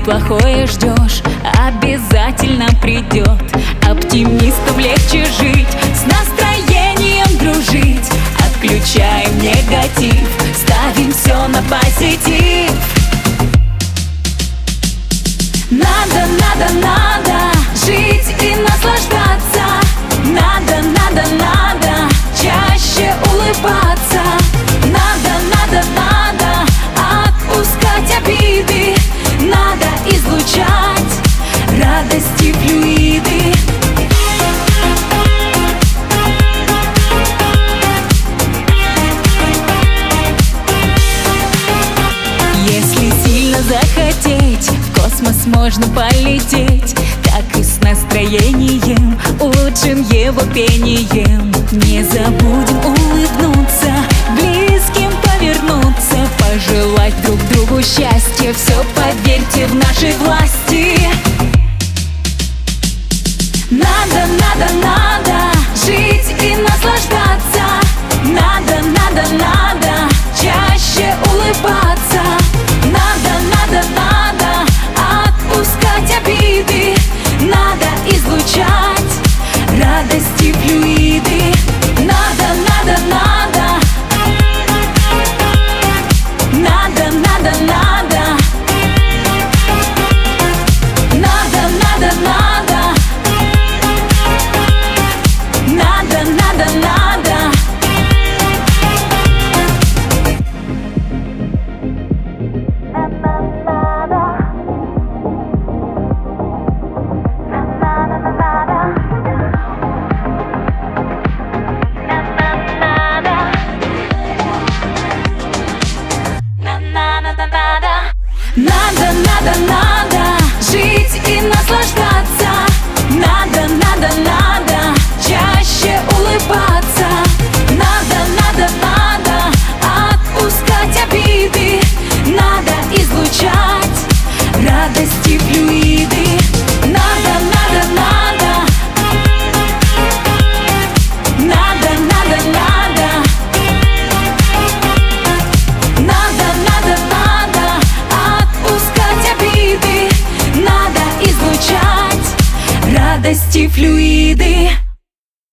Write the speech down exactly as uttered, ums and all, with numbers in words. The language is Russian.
плохое ждешь, обязательно придет. Оптимистам легче жить, с настроением дружить. Отключаем негатив, ставим все на позитив. Надо, надо, надо жить и наслаждаться. Надо, надо, надо чаще улыбаться. Надо, надо, надо отпускать обиды. Надо излучать радости флюиды. Если сильно захотеть, в космос можно полететь. Так и с настроением, улучшим его пением. Не забудем улыбнуться, близким повернуться, пожелать друг другу счастья. Все, поверьте, в нашей власти. Надо, надо, надо жить и наслаждаться. Надо, надо, надо чаще улыбаться. Надо, надо, надо отпускать обиды. Надо излучать радости флюиды. Надо, надо, надо. Надо, надо, надо. Надо, надо, надо. Надо, надо, надо. Надо, надо, надо жить и наслаждаться. Надо, надо, надо чаще улыбаться. Надо, надо, надо отпускать обиды. Надо излучать радости флюиды. Надо, надо, надо. Надо, надо, надо. Надо, надо, надо отпускать обиды. Надо излучать радости флюиды.